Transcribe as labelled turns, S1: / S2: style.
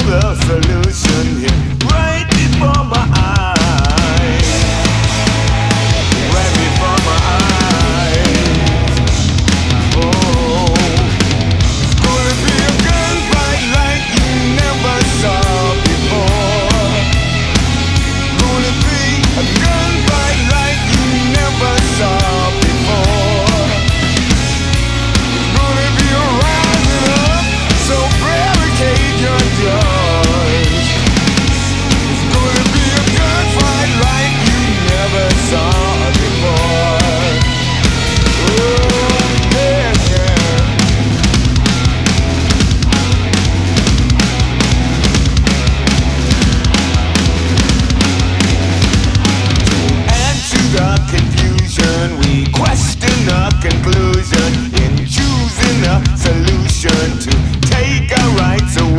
S1: the solution here, right before my eyes. Right before my eyes. Oh, it's gonna be a gunfight like you never saw before. Gonna be a gunfight like you never saw before. It's gonna be a rising up, so barricade your doors. It's gonna be a gunfight like you never saw before. Oh, yeah, yeah. Add to the confusion, we question the conclusion in choosing a solution to take our rights away.